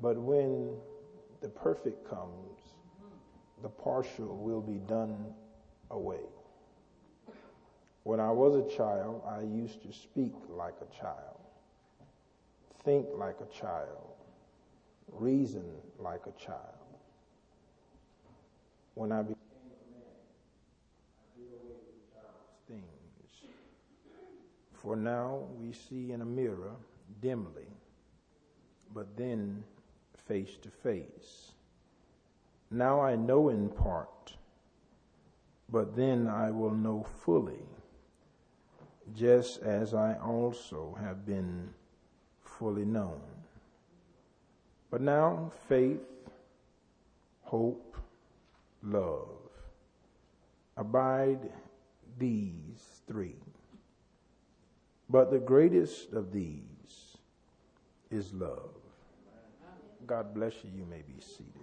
But when the perfect comes, the partial will be done away. When I was a child, I used to speak like a child, think like a child, reason like a child. When I became a man, I did away with child's things. For now we see in a mirror dimly, but then face to face. Now I know in part, but then I will know fully, just as I also have been fully known. But now faith, hope, love, abide these three. But the greatest of these is love. God bless you. You may be seated.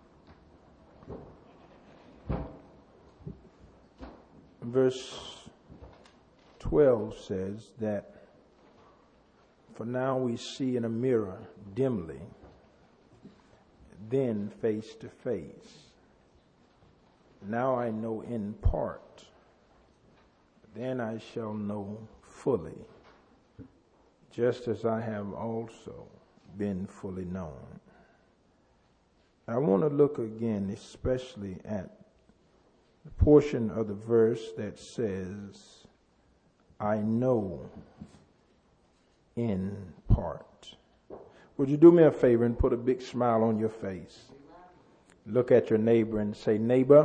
Verse 12 says that, for now we see in a mirror dimly, then face to face. Now I know in part, then I shall know fully, just as I have also been fully known. I want to look again especially at the portion of the verse that says, I know in part. Would you do me a favor and put a big smile on your face? Look at your neighbor and say, neighbor.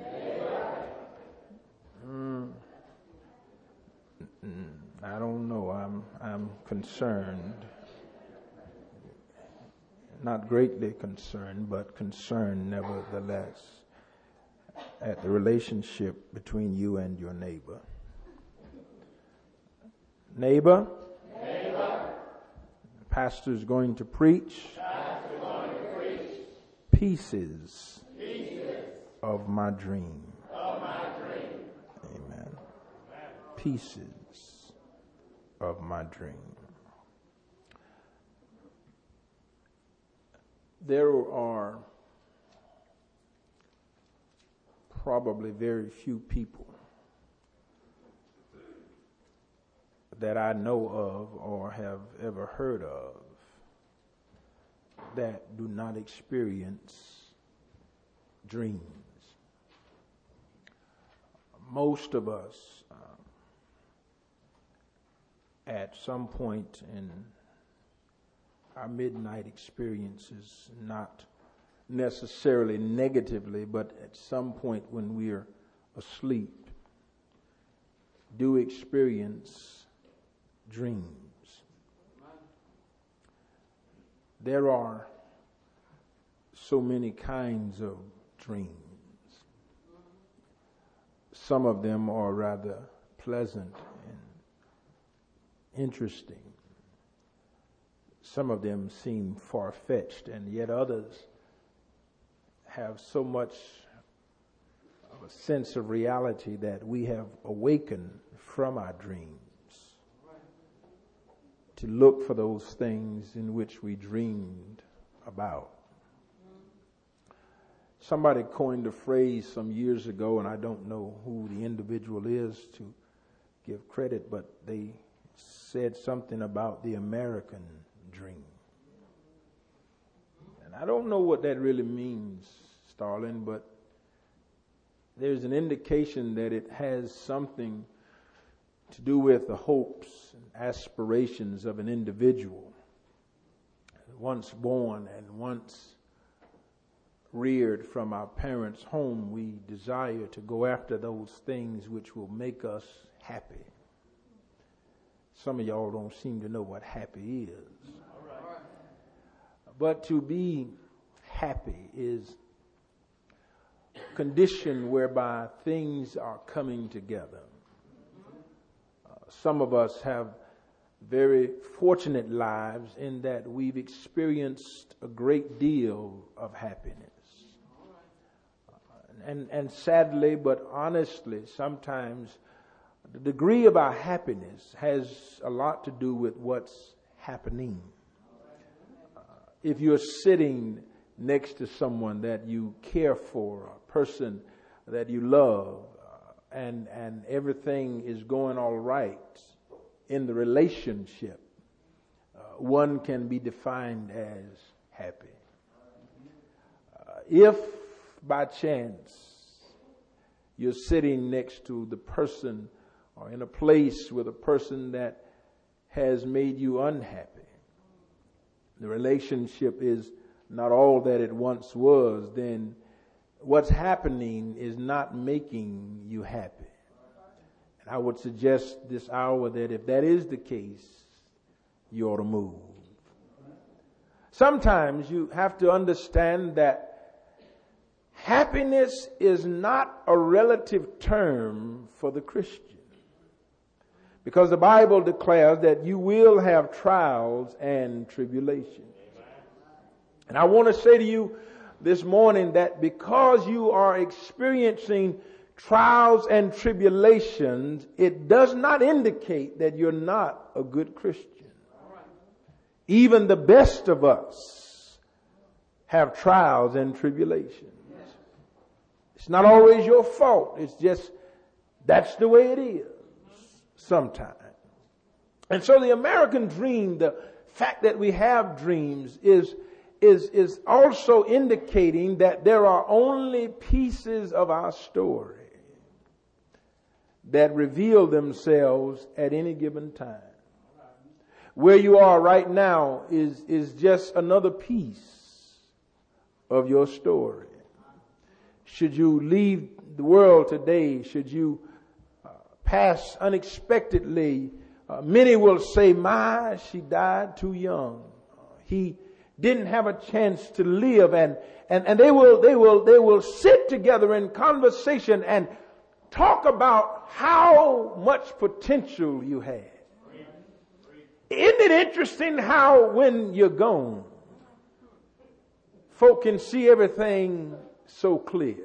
I don't know. I'm concerned. Not greatly concerned, but concerned nevertheless at the relationship between you and your neighbor. Neighbor. The pastor is going to preach. Pieces of my dream. Amen. Pieces of my dream. There are probably very few people that I know of or have ever heard of that do not experience dreams. Most of us, at some point in our midnight experiences, not necessarily negatively, but at some point when we are asleep, do experience dreams. There are so many kinds of dreams. Some of them are rather pleasant and interesting. Some of them seem far-fetched, and yet others have so much of a sense of reality that we have awakened from our dreams to look for those things in which we dreamed about. Somebody coined a phrase some years ago, and I don't know who the individual is to give credit, but they said something about the American dream. And I don't know what that really means, Starlin, but there's an indication that it has something to do with the hopes and aspirations of an individual. Once born and once reared from our parents' home, we desire to go after those things which will make us happy. Some of y'all don't seem to know what happy is. But to be happy is a condition whereby things are coming together. Some of us have very fortunate lives in that we've experienced a great deal of happiness. And sadly, but honestly, sometimes the degree of our happiness has a lot to do with what's happening. if you're sitting next to someone that you care for, a person that you love, and everything is going all right in the relationship, one can be defined as happy. If by chance you're sitting next to the person or in a place with a person that has made you unhappy, the relationship is not all that it once was, then what's happening is not making you happy. And I would suggest this hour that if that is the case, you ought to move. Sometimes you have to understand that happiness is not a relative term for the Christian. Because the Bible declares that you will have trials and tribulations. And I want to say to you this morning that because you are experiencing trials and tribulations, it does not indicate that you're not a good Christian. Even the best of us have trials and tribulations. It's not always your fault. It's just, that's the way it is sometimes. And so the American dream, the fact that we have dreams is also indicating that there are only pieces of our story that reveal themselves at any given time. Where you are right now is just another piece of your story. Should you leave the world today, should you pass unexpectedly, many will say, she died too young. He didn't have a chance to live, and they will sit together in conversation and talk about how much potential you had. Isn't it interesting how when you're gone, folk can see everything so clear?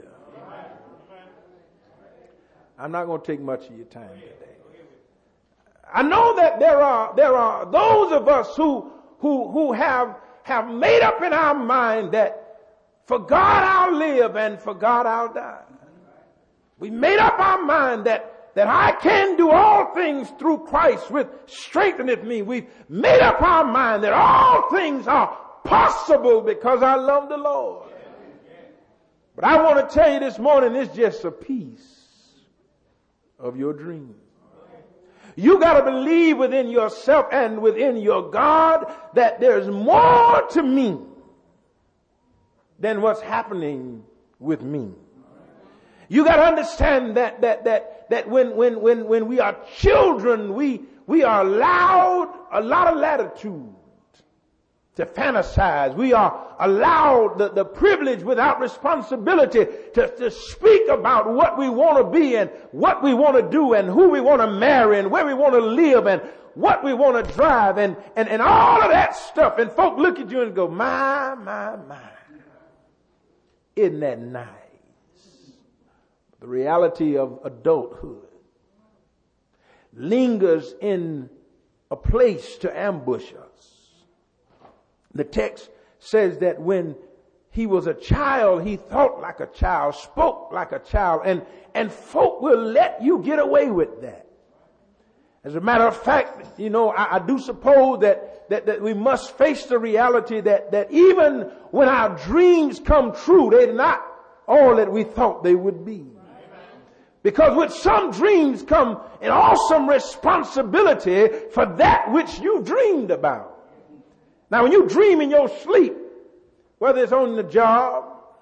I'm not going to take much of your time today. I know that there are those of us who have made up in our mind that for God I'll live and for God I'll die. We made up our mind that I can do all things through Christ which strengtheneth me. We've made up our mind that all things are possible because I love the Lord. But I want to tell you this morning, it's just a piece of your dream. You got to believe within yourself and within your God that there's more to me than what's happening with me. You got to understand that when we are children, we are allowed a lot of latitude to fantasize. We are allowed the privilege without responsibility to speak about what we want to be and what we want to do and who we want to marry and where we want to live and what we want to drive and all of that stuff. And folk look at you and go, my. Isn't that nice? The reality of adulthood lingers in a place to ambush us. The text says that when he was a child, he thought like a child, spoke like a child, and folk will let you get away with that. As a matter of fact, I do suppose that we must face the reality that even when our dreams come true, they're not all that we thought they would be. Because with some dreams come an awesome responsibility for that which you dreamed about. Now when you dream in your sleep, whether it's on the job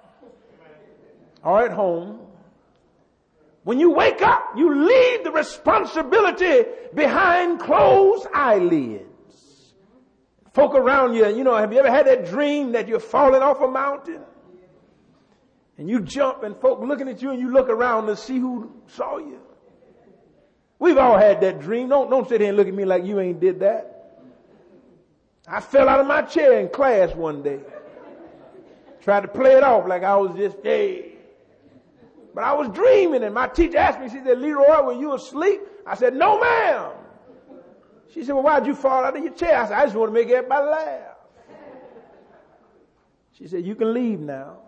or at home, when you wake up, you leave the responsibility behind closed eyelids. Folk around you, have you ever had that dream that you're falling off a mountain? And you jump and folk looking at you and you look around to see who saw you. We've all had that dream. Don't sit here and look at me like you ain't did that. I fell out of my chair in class one day. Tried to play it off like I was just, hey. But I was dreaming and my teacher asked me, she said, Leroy, were you asleep? I said, no ma'am. She said, well, why'd you fall out of your chair? I said, I just want to make everybody laugh. She said, you can leave now.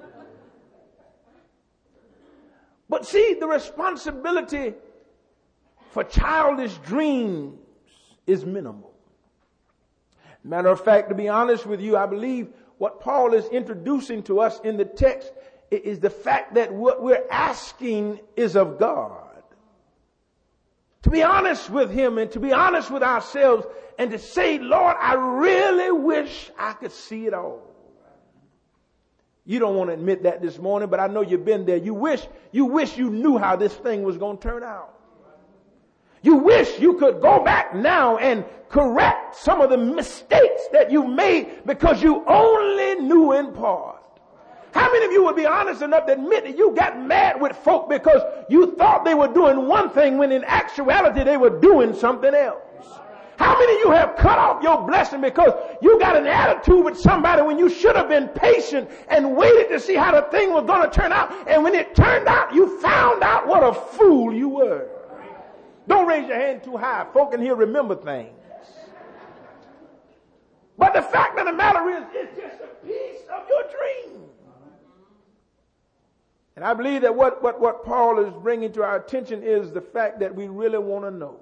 But see, the responsibility for childish dreams is minimal. Matter of fact, to be honest with you, I believe what Paul is introducing to us in the text is the fact that what we're asking is of God. To be honest with Him and to be honest with ourselves and to say, Lord, I really wish I could see it all. You don't want to admit that this morning, but I know you've been there. You wish you knew how this thing was going to turn out. You wish you could go back now and correct some of the mistakes that you made because you only knew in part. How many of you would be honest enough to admit that you got mad with folk because you thought they were doing one thing when in actuality they were doing something else? How many of you have cut off your blessing because you got an attitude with somebody when you should have been patient and waited to see how the thing was going to turn out, and when it turned out, you found out what a fool you were? Don't raise your hand too high. Folk in here remember things. But the fact of the matter is, it's just a piece of your dream. And I believe that what Paul is bringing to our attention is the fact that we really want to know,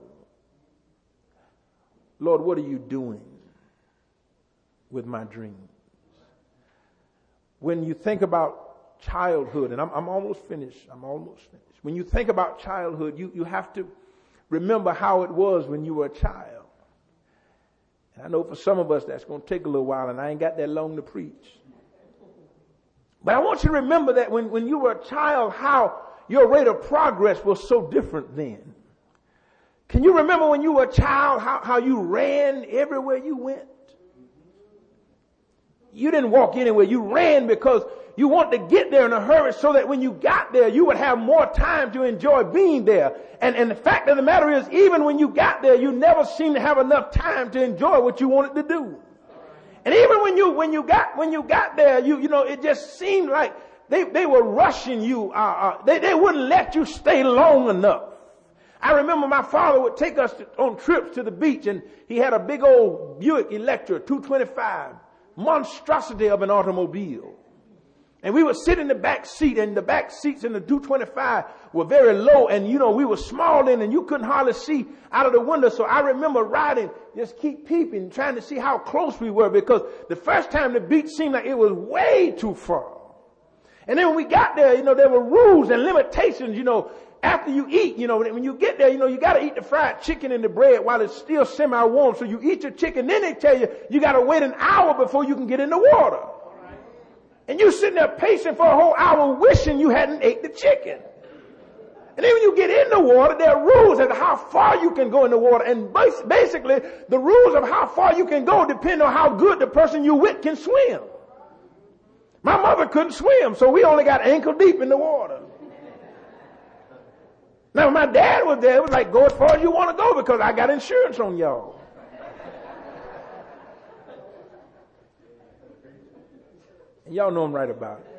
Lord, what are you doing with my dreams? When you think about childhood, and I'm almost finished. When you think about childhood, you have to remember how it was when you were a child. And I know for some of us that's going to take a little while, and I ain't got that long to preach. But I want you to remember that when you were a child, how your rate of progress was so different then. Can you remember when you were a child, how you ran everywhere you went? You didn't walk anywhere. You ran because you wanted to get there in a hurry so that when you got there, you would have more time to enjoy being there. And the fact of the matter is, even when you got there, you never seemed to have enough time to enjoy what you wanted to do. And even when you got there, you know, it just seemed like they were rushing you. They wouldn't let you stay long enough. I remember my father would take us on trips to the beach, and he had a big old Buick Electra 225, monstrosity of an automobile. And we would sit in the back seat, and the back seats in the 225 were very low, and you know, we were small then, and you couldn't hardly see out of the window. So I remember riding, just keep peeping, trying to see how close we were, because the first time the beach seemed like it was way too far. And then when we got there, you know, there were rules and limitations, you know. After you eat, you know, when you get there, you know, you got to eat the fried chicken and the bread while it's still semi-warm. So you eat your chicken, then they tell you got to wait an hour before you can get in the water. And you sitting there patient for a whole hour wishing you hadn't ate the chicken. And then when you get in the water, there are rules as to how far you can go in the water. And basically, the rules of how far you can go depend on how good the person you're with can swim. My mother couldn't swim, so we only got ankle deep in the water. Now, when my dad was there, it was like, go as far as you want to go because I got insurance on y'all. And y'all know I'm right about it.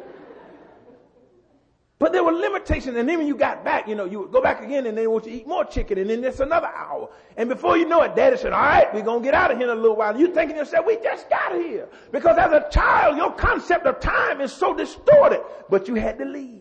But there were limitations. And then when you got back, you know, you would go back again and they want you to eat more chicken. And then there's another hour. And before you know it, Daddy said, all right, we're going to get out of here in a little while. And you thinking to yourself, we just got here. Because as a child, your concept of time is so distorted. But you had to leave.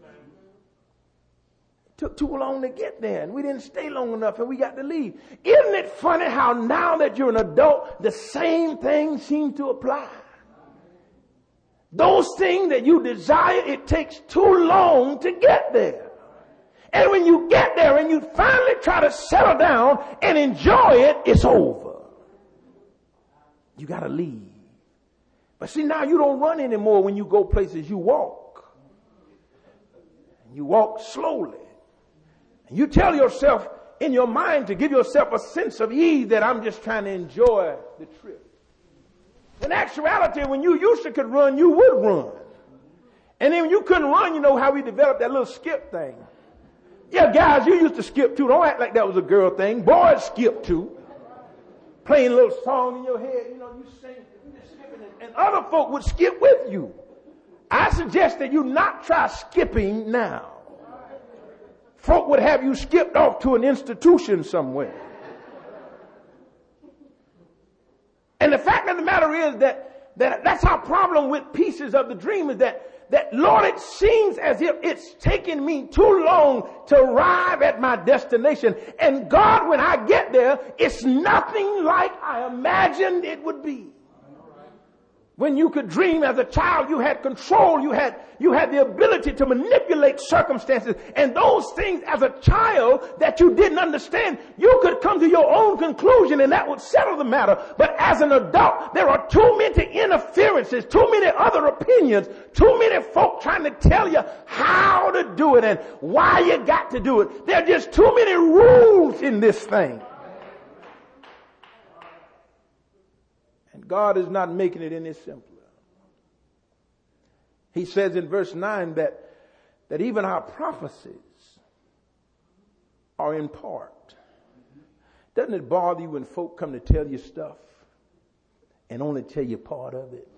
Took too long to get there, and we didn't stay long enough, and we got to leave. Isn't it funny how now that you're an adult, the same things seem to apply? Those things that you desire, it takes too long to get there. And when you get there and you finally try to settle down and enjoy it, it's over. You got to leave. But see, now you don't run anymore when you go places. You walk. And you walk slowly. And you tell yourself in your mind to give yourself a sense of ease that I'm just trying to enjoy the trip. In actuality, when you used to could run, you would run. And then when you couldn't run, you know how we developed that little skip thing. Yeah, guys, you used to skip too. Don't act like that was a girl thing. Boys skip too. Playing a little song in your head, you know, you sing, you just skipping it. And other folk would skip with you. I suggest that you not try skipping now. Folk would have you skipped off to an institution somewhere. And the fact of the matter is that that's our problem with pieces of the dream, is that Lord, it seems as if it's taking me too long to arrive at my destination. And God, when I get there, it's nothing like I imagined it would be. When you could dream as a child, you had control, you had the ability to manipulate circumstances. And those things as a child that you didn't understand, you could come to your own conclusion and that would settle the matter. But as an adult, there are too many interferences, too many other opinions, too many folk trying to tell you how to do it and why you got to do it. There are just too many rules in this thing. God is not making it any simpler. He says in verse 9 that even our prophecies are in part. Doesn't it bother you when folk come to tell you stuff and only tell you part of it?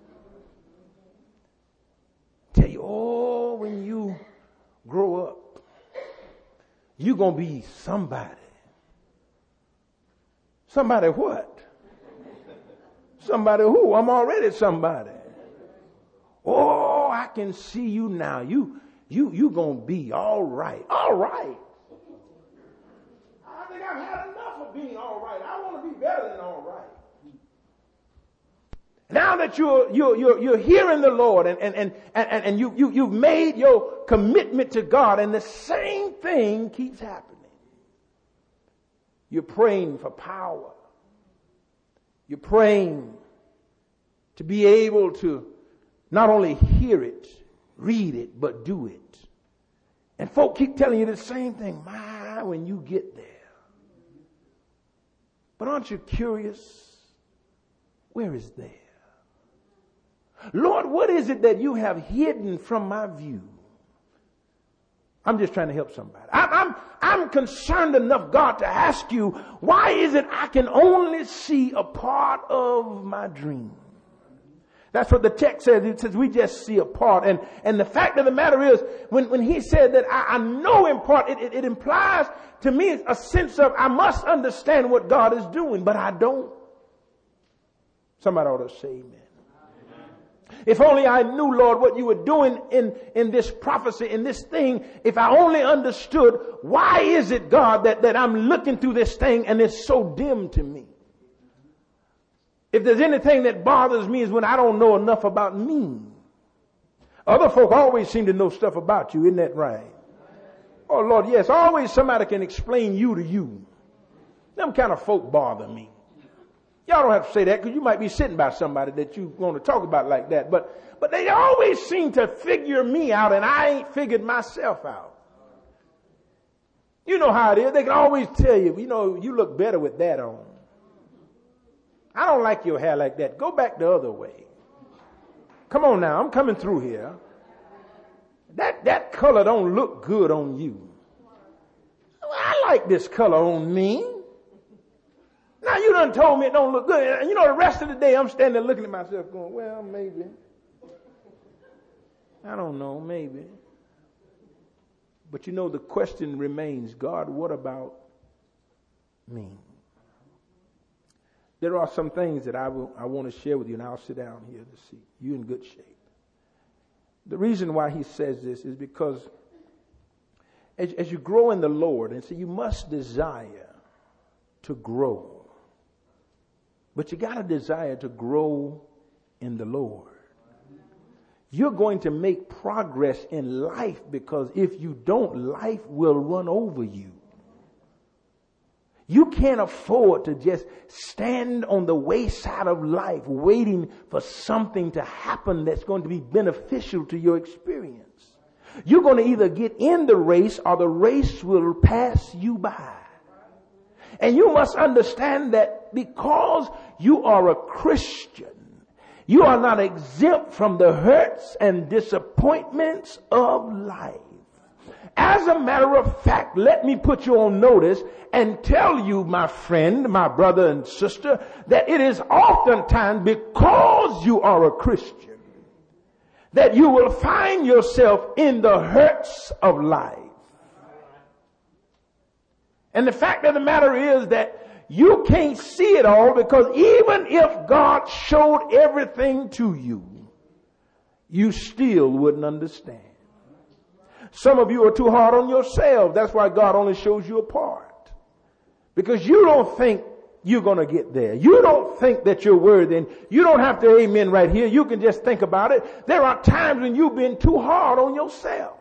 Tell you, oh, when you grow up, you're going to be somebody. Somebody what? Somebody who? I'm already somebody. Oh, I can see you now. You gonna be all right. All right. I think I've had enough of being all right. I want to be better than all right. Now that you're hearing the Lord and you've made your commitment to God, and the same thing keeps happening. You're praying for power. You're praying to be able to not only hear it, read it, but do it. And folk keep telling you the same thing. My, when you get there. But aren't you curious? Where is there? Lord, what is it that you have hidden from my view? I'm just trying to help somebody. I'm concerned enough, God, to ask you, why is it I can only see a part of my dream? That's what the text says. It says we just see a part. And the fact of the matter is, when he said that I know in part, it implies to me a sense of I must understand what God is doing, but I don't. Somebody ought to say amen. If only I knew, Lord, what you were doing in this prophecy, in this thing, if I only understood, why is it, God, that I'm looking through this thing and it's so dim to me? If there's anything that bothers me is when I don't know enough about me. Other folk always seem to know stuff about you, isn't that right? Oh, Lord, yes, always somebody can explain you to you. Them kind of folk bother me. Y'all don't have to say that because you might be sitting by somebody that you want to talk about like that. But they always seem to figure me out and I ain't figured myself out. You know how it is. They can always tell you, you look better with that on. I don't like your hair like that. Go back the other way. Come on now. I'm coming through here. That color don't look good on you. I like this color on me. Now you done told me it don't look good. And the rest of the day I'm standing there looking at myself going, well, maybe. I don't know, maybe. But the question remains, God, what about me? There are some things that I want to share with you, and I'll sit down here to see you in good shape. The reason why he says this is because as you grow in the Lord, and so you must desire to grow. But you got to desire to grow in the Lord. You're going to make progress in life because if you don't, life will run over you. You can't afford to just stand on the wayside of life waiting for something to happen that's going to be beneficial to your experience. You're going to either get in the race or the race will pass you by. And you must understand that because you are a Christian, you are not exempt from the hurts and disappointments of life. As a matter of fact, let me put you on notice and tell you, my friend, my brother and sister, that it is oftentimes because you are a Christian that you will find yourself in the hurts of life. And the fact of the matter is that you can't see it all, because even if God showed everything to you, you still wouldn't understand. Some of you are too hard on yourselves. That's why God only shows you a part. Because you don't think you're going to get there. You don't think that you're worthy. And you don't have to amen right here. You can just think about it. There are times when you've been too hard on yourself.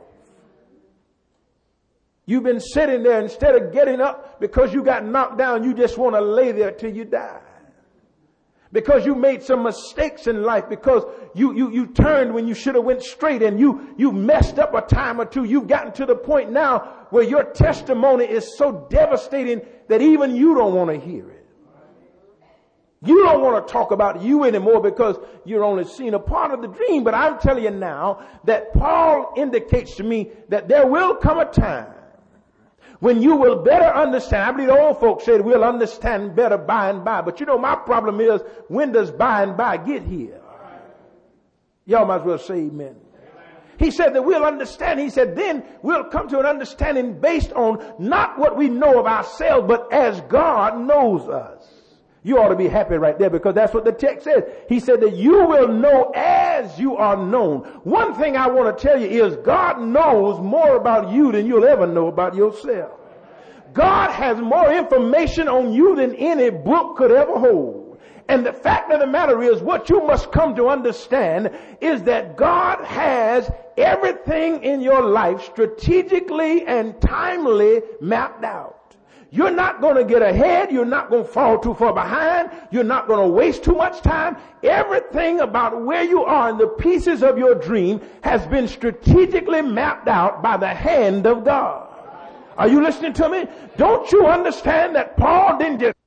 You've been sitting there, instead of getting up because you got knocked down, you just want to lay there till you die. Because you made some mistakes in life, because you turned when you should have went straight, and you messed up a time or two. You've gotten to the point now where your testimony is so devastating that even you don't want to hear it. You don't want to talk about you anymore because you're only seeing a part of the dream. But I'm telling you now that Paul indicates to me that there will come a time when you will better understand. I believe the old folks said we'll understand better by and by. But you know, my problem is, when does by and by get here? Y'all might as well say amen. He said that we'll understand. He said then we'll come to an understanding based on not what we know of ourselves, but as God knows us. You ought to be happy right there, because that's what the text says. He said that you will know as you are known. One thing I want to tell you is God knows more about you than you'll ever know about yourself. God has more information on you than any book could ever hold. And the fact of the matter is, what you must come to understand is that God has everything in your life strategically and timely mapped out. You're not going to get ahead. You're not going to fall too far behind. You're not going to waste too much time. Everything about where you are in the pieces of your dream has been strategically mapped out by the hand of God. Are you listening to me? Don't you understand that Paul didn't just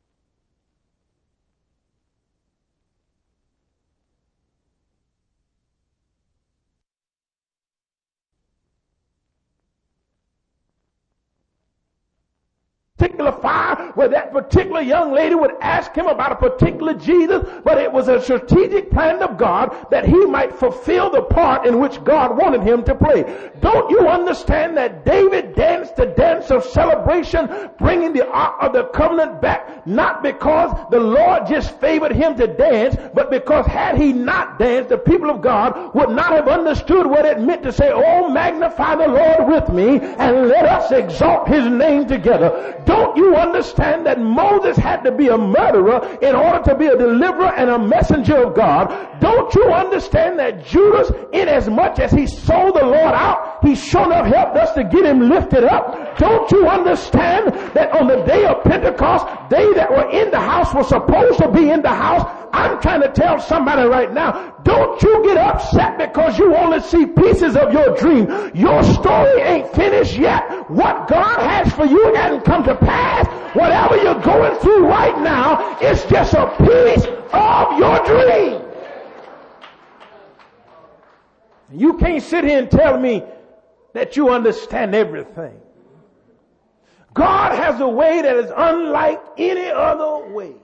particular fire where that particular young lady would ask him about a particular Jesus, but it was a strategic plan of God that he might fulfill the part in which God wanted him to play. Don't you understand that David danced the dance of celebration, bringing the Ark of the Covenant back, not because the Lord just favored him to dance, but because had he not danced, the people of God would not have understood what it meant to say, "Oh, magnify the Lord with me, and let us exalt his name together." Don't you understand that Moses had to be a murderer in order to be a deliverer and a messenger of God? Don't you understand that Judas, inasmuch as he sold the Lord out, he sure enough helped us to get him lifted up? Don't you understand that on the day of Pentecost, they that were in the house were supposed to be in the house? I'm trying to tell somebody right now, don't you get upset because you only see pieces of your dream. Your story ain't finished yet. What God has for you hasn't come to pass. Whatever you're going through right now is just a piece of your dream. You can't sit here and tell me that you understand everything. God has a way that is unlike any other way.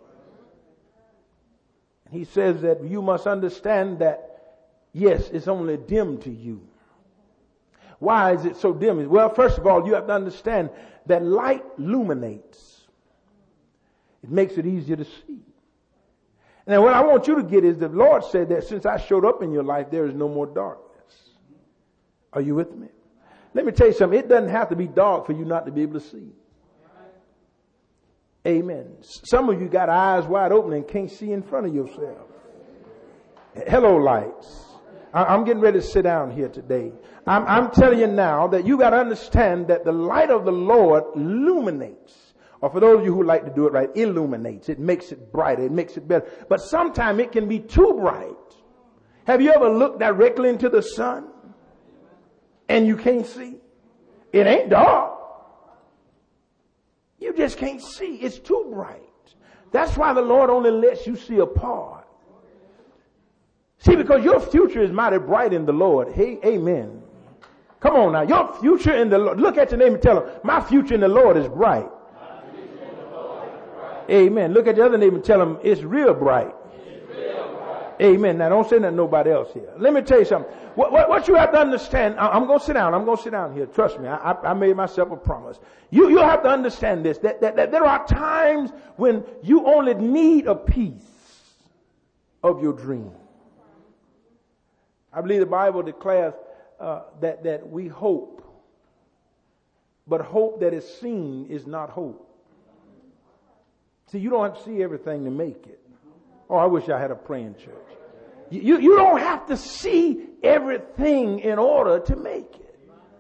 He says that you must understand that, yes, it's only dim to you. Why is it so dim? Well, first of all, you have to understand that light illuminates. It makes it easier to see. And what I want you to get is the Lord said that since I showed up in your life, there is no more darkness. Are you with me? Let me tell you something. It doesn't have to be dark for you not to be able to see. Amen. Some of you got eyes wide open and can't see in front of yourself. Hello, lights. I'm getting ready to sit down here today. I'm telling you now that you got to understand that the light of the Lord illuminates. Or for those of you who like to do it right, illuminates. It makes it brighter. It makes it better. But sometimes it can be too bright. Have you ever looked directly into the sun and you can't see? It ain't dark. You just can't see. It's too bright. That's why the Lord only lets you see a part. See, because your future is mighty bright in the Lord. Hey, amen. Come on now. Your future in the Lord. Look at your neighbor and tell him, my future in the Lord is bright. Amen. Look at your other neighbor and tell him, it's real bright. Amen. Now don't say that to nobody else here. Let me tell you something. What you have to understand, I'm going to sit down. I'm going to sit down here. Trust me. I made myself a promise. You have to understand this, that there are times when you only need a piece of your dream. I believe the Bible declares that we hope, but hope that is seen is not hope. See, you don't have to see everything to make it. Oh, I wish I had a praying church. You don't have to see everything in order to make it.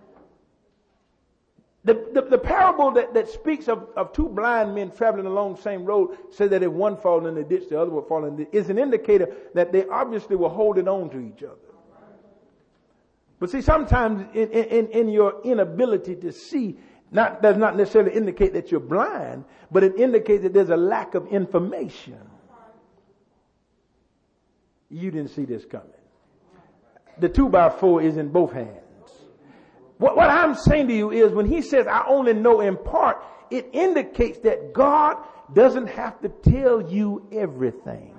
The parable that speaks of two blind men traveling along the same road says that if one falls in the ditch, the other will fall in the ditch. Is an indicator that they obviously were holding on to each other. But see, sometimes in your inability to see, does not necessarily indicate that you're blind, but it indicates that there's a lack of information. You didn't see this coming. The 2x4 is in both hands. What I'm saying to you is when he says, I only know in part, it indicates that God doesn't have to tell you everything.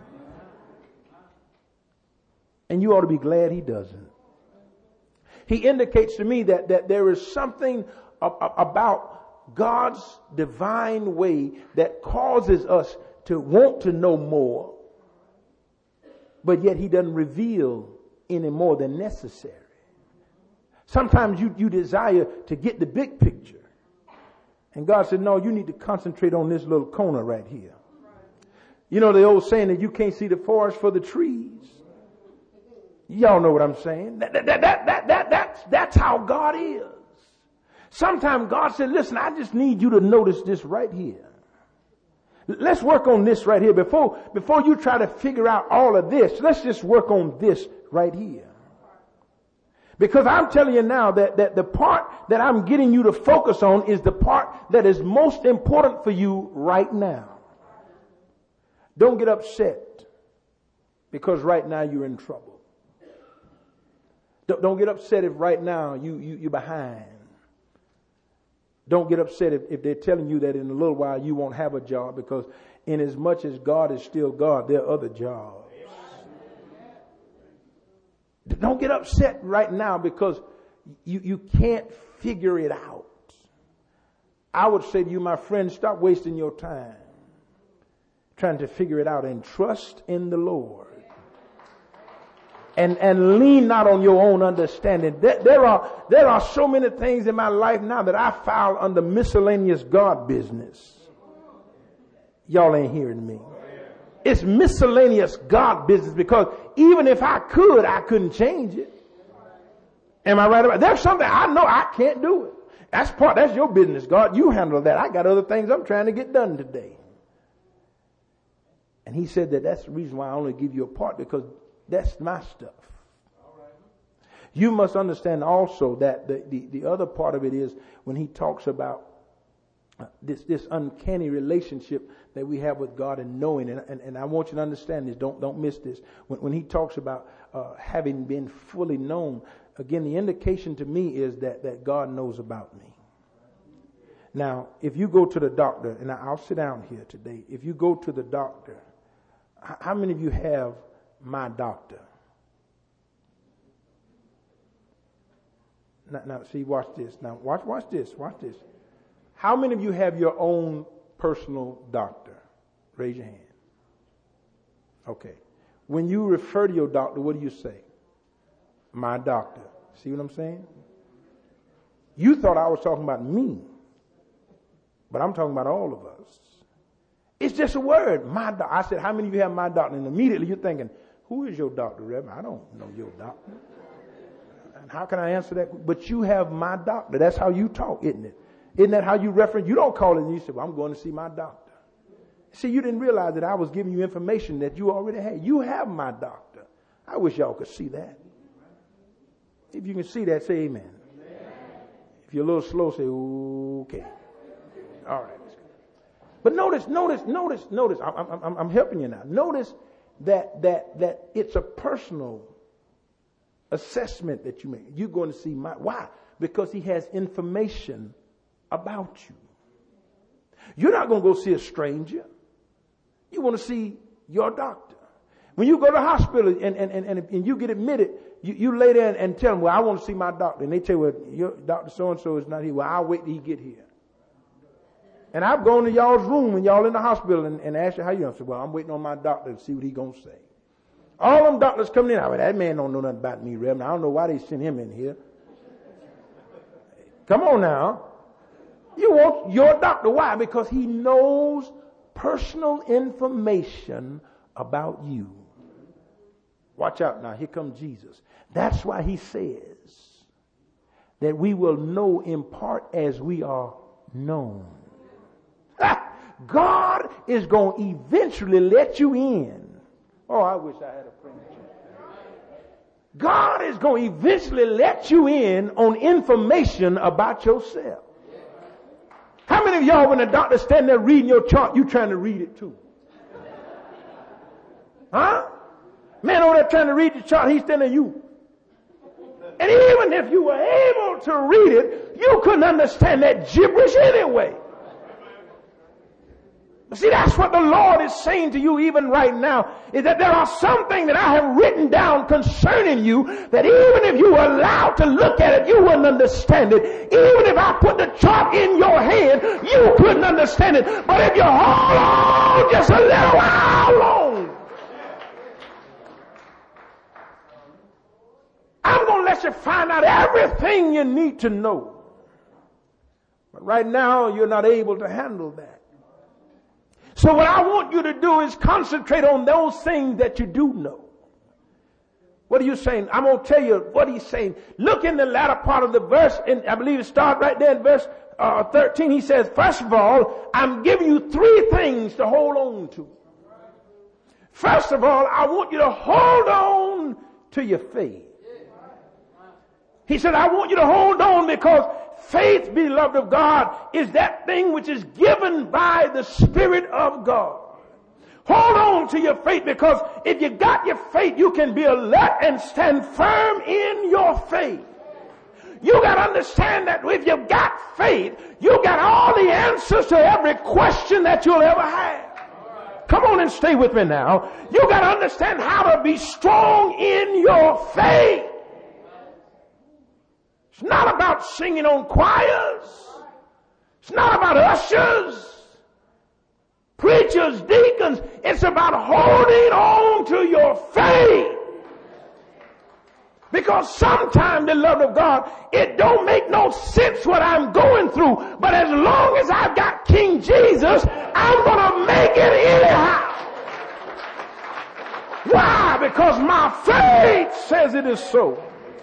And you ought to be glad he doesn't. He indicates to me that there is something about God's divine way that causes us to want to know more, but yet he doesn't reveal any more than necessary. Sometimes you desire to get the big picture. And God said, no, you need to concentrate on this little corner right here. You know the old saying that you can't see the forest for the trees. Y'all know what I'm saying. That's how God is. Sometimes God said, listen, I just need you to notice this right here. Let's work on this right here. Before you try to figure out all of this, let's just work on this right here. Because I'm telling you now that the part that I'm getting you to focus on is the part that is most important for you right now. Don't get upset because right now you're in trouble. Don't get upset if right now you're behind. Don't get upset if they're telling you that in a little while you won't have a job, because in as much as God is still God, there are other jobs. Don't get upset right now because you can't figure it out. I would say to you, my friend, stop wasting your time trying to figure it out and trust in the Lord. And lean not on your own understanding. There are so many things in my life now that I file under miscellaneous God business. Y'all ain't hearing me. It's miscellaneous God business because even if I couldn't change it. Am I right about it? There's something I know I can't do it. That's your business, God. You handle that. I got other things I'm trying to get done today. And he said that's the reason why I only give you a part, because that's my stuff. You must understand also that the other part of it is when he talks about this uncanny relationship that we have with God and knowing, and I want you to understand this. Don't miss this. When he talks about having been fully known, again, the indication to me is that God knows about me. Now, if you go to the doctor, and I'll sit down here today. If you go to the doctor, how many of you have my doctor? Now, see, watch this. Now, watch this. Watch this. How many of you have your own personal doctor? Raise your hand. Okay. When you refer to your doctor, what do you say? My doctor. See what I'm saying? You thought I was talking about me, but I'm talking about all of us. It's just a word. My doctor. I said, how many of you have my doctor? And immediately you're thinking, who is your doctor, Reverend? I don't know your doctor. And how can I answer that? But you have my doctor. That's how you talk, isn't it? Isn't that how you reference? You don't call it and you say, well, I'm going to see my doctor. See, you didn't realize that I was giving you information that you already had. You have my doctor. I wish y'all could see that. If you can see that, say amen. If you're a little slow, say, okay. All right. But notice, I'm helping you now. Notice that it's a personal assessment that you make. You're going to see why? Because he has information about you. You're not going to go see a stranger. You want to see your doctor. When you go to the hospital and you get admitted, you lay there and tell them, well, I want to see my doctor. And they tell you, well, your Dr. So-and-so is not here. Well, I'll wait till he get here. And I've gone to y'all's room when y'all in the hospital and asked you how you doing. I said, well, I'm waiting on my doctor to see what he going to say. All them doctors coming in, I mean, that man don't know nothing about me, Reverend. I don't know why they sent him in here. Come on now. You want your doctor. Why? Because he knows personal information about you. Watch out now. Here comes Jesus. That's why he says that we will know in part as we are known. God is going to eventually let you in. Oh, I wish I had a friend. God is going to eventually let you in on information about yourself. How many of y'all, when the doctor's standing there reading your chart, you trying to read it too? Huh? Man over there trying to read the chart, he's standing there, you. And even if you were able to read it, you couldn't understand that gibberish anyway. See, that's what the Lord is saying to you even right now, is that there are some things that I have written down concerning you that even if you were allowed to look at it, you wouldn't understand it. Even if I put the chart in your hand, you couldn't understand it. But if you hold on just a little while long, I'm going to let you find out everything you need to know. But right now, you're not able to handle that. So what I want you to do is concentrate on those things that you do know. What are you saying? I'm going to tell you what he's saying. Look in the latter part of the verse, and I believe it starts right there in verse 13. He says, first of all, I'm giving you 3 things to hold on to. First of all, I want you to hold on to your faith. He said, I want you to hold on because faith, beloved of God, is that thing which is given by the Spirit of God. Hold on to your faith, because if you got your faith, you can be alert and stand firm in your faith. You got to understand that if you've got faith, you got all the answers to every question that you'll ever have. Come on and stay with me now. You got to understand how to be strong in your faith. It's not about singing on choirs. It's not about ushers, preachers, deacons. It's about holding on to your faith. Because sometimes, beloved of God, it don't make no sense what I'm going through. But as long as I've got King Jesus, I'm going to make it anyhow. Why? Because my faith says it is so.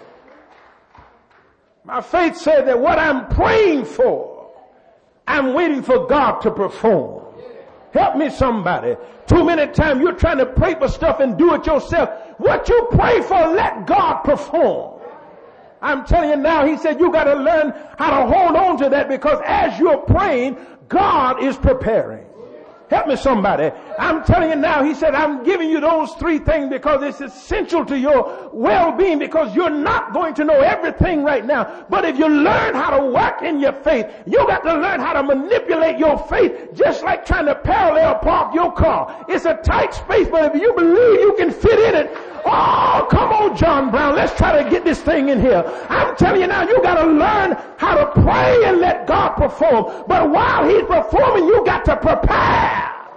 My faith says that what I'm praying for, I'm waiting for God to perform. Help me somebody. Too many times you're trying to pray for stuff and do it yourself. What you pray for, let God perform. I'm telling you now, he said you got to learn how to hold on to that, because as you're praying, God is preparing. Help me somebody. I'm telling you now, he said, I'm giving you those 3 things because it's essential to your well-being, because you're not going to know everything right now. But if you learn how to work in your faith, you got to learn how to manipulate your faith, just like trying to parallel park your car. It's a tight space, but if you believe you can fit in it, oh, come on, John Brown, let's try to get this thing in here. I'm telling you now, you got to learn how to pray and let God perform. But while he's performing, you got to prepare.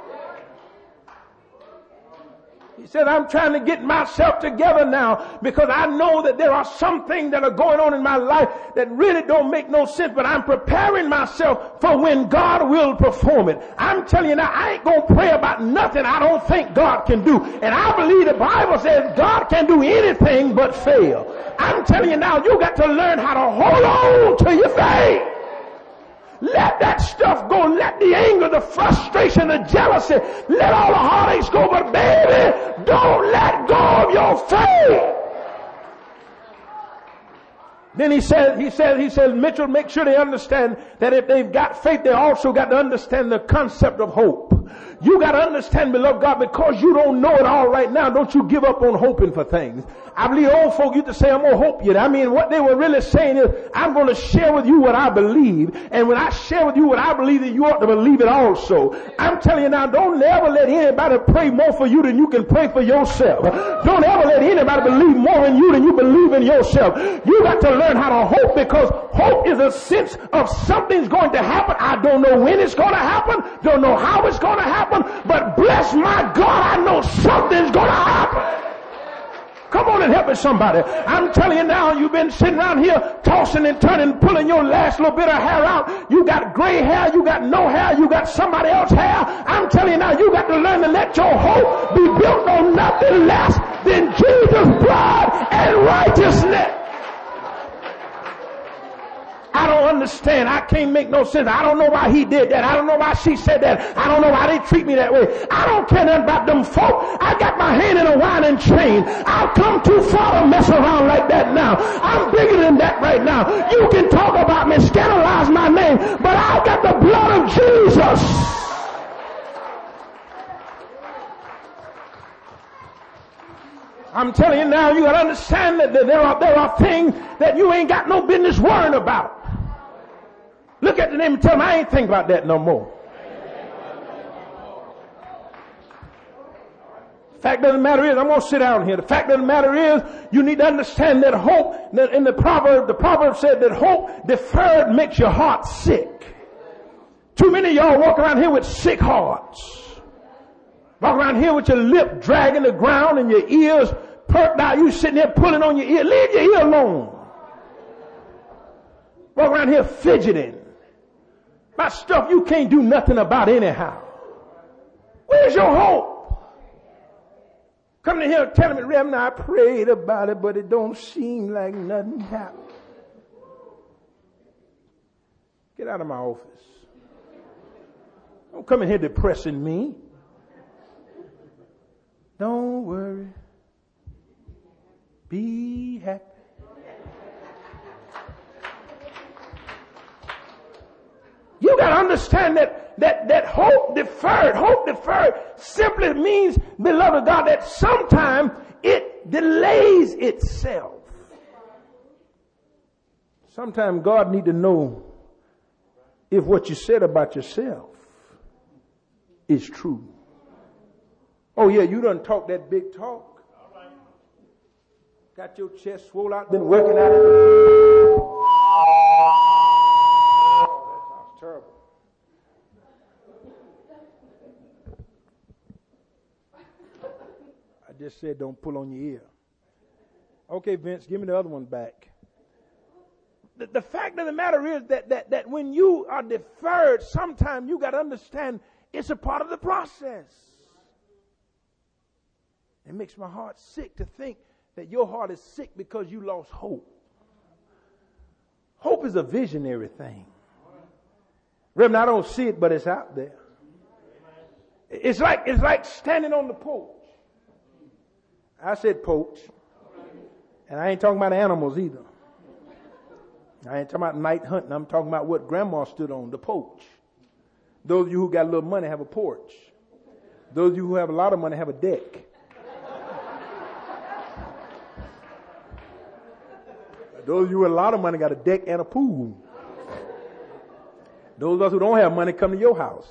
He said, I'm trying to get myself together now, because I know that there are some things that are going on in my life that really don't make no sense, but I'm preparing myself for when God will perform it. I'm telling you now, I ain't going to pray about nothing I don't think God can do. And I believe the Bible says God can do anything but fail. I'm telling you now, you got to learn how to hold on to your faith. Let that stuff go. Let the anger, the frustration, the jealousy, let all the heartaches go. But baby, don't let go of your faith. Then he said, Mitchell, make sure they understand that if they've got faith, they also got to understand the concept of hope. you. You got to understand, beloved God, because you don't know it all right now, don't you give up on hoping for things. I believe old folk used to say, I'm going to hope you. I mean, what they were really saying is, I'm going to share with you what I believe. And when I share with you what I believe, then you ought to believe it also. I'm telling you now, don't ever let anybody pray more for you than you can pray for yourself. Don't ever let anybody believe more in you than you believe in yourself. You got to learn how to hope, because hope is a sense of something's going to happen. I don't know when it's going to happen. Don't know how it's going to happen. But bless my God, I know something's going to happen. Come on and help me, somebody. I'm telling you now, you've been sitting around here tossing and turning, pulling your last little bit of hair out. You got gray hair, you got no hair, you got somebody else's hair. I'm telling you now, you got to learn to let your hope be built on nothing less than Jesus' blood and righteousness. I don't understand. I can't make no sense. I don't know why he did that. I don't know why she said that. I don't know why they treat me that way. I don't care nothing about them folk. I got my hand in a wine and chain. I've come too far to mess around like that now. I'm bigger than that right now. You can talk about me, scandalize my name, but I've got the blood of Jesus. I'm telling you now, you got to understand that there are things that you ain't got no business worrying about. Look at the name and tell them, I ain't thinking about that no more. Fact of the matter is, I'm going to sit down here. The fact of the matter is, you need to understand that hope, that in the proverb said that hope deferred makes your heart sick. Too many of y'all walk around here with sick hearts. Walk around here with your lip dragging the ground and your ears perked out. You sitting there pulling on your ear. Leave your ear alone. Walk around here fidgeting about stuff you can't do nothing about anyhow. Where's your hope? Come to here telling me, Reverend, I prayed about it, but it don't seem like nothing happened. Get out of my office. Don't come in here depressing me. Don't worry. Be happy. You got to understand that hope deferred simply means, beloved God, that sometimes it delays itself. Sometimes God need to know if what you said about yourself is true. Oh yeah, you done talk that big talk. Got your chest swole out, been working out. Oh, that sounds terrible. I just said don't pull on your ear. Okay, Vince, give me the other one back. The fact of the matter is that when you are deferred, sometimes you got to understand it's a part of the process. It makes my heart sick to think that your heart is sick because you lost hope. Hope is a visionary thing. Reverend, I don't see it, but it's out there. It's like standing on the porch. I said porch. And I ain't talking about animals either. I ain't talking about night hunting. I'm talking about what grandma stood on, the porch. Those of you who got a little money have a porch. Those of you who have a lot of money have a deck. Those of you with a lot of money got a deck and a pool. Those of us who don't have money come to your house.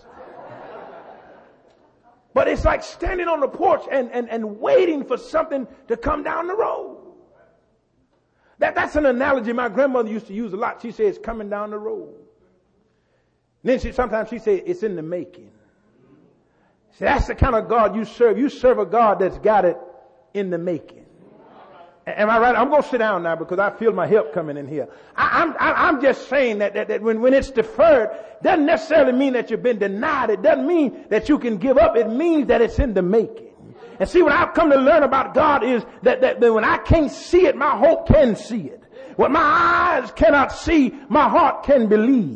But it's like standing on the porch and waiting for something to come down the road. That's an analogy my grandmother used to use a lot. She said it's coming down the road. And then sometimes she said it's in the making. See, that's the kind of God you serve. You serve a God that's got it in the making. Am I right? I'm going to sit down now because I feel my help coming in here. I'm just saying that when it's deferred, doesn't necessarily mean that you've been denied. It doesn't mean that you can give up. It means that it's in the making. And see, what I've come to learn about God is that when I can't see it, my hope can see it. What my eyes cannot see, my heart can believe.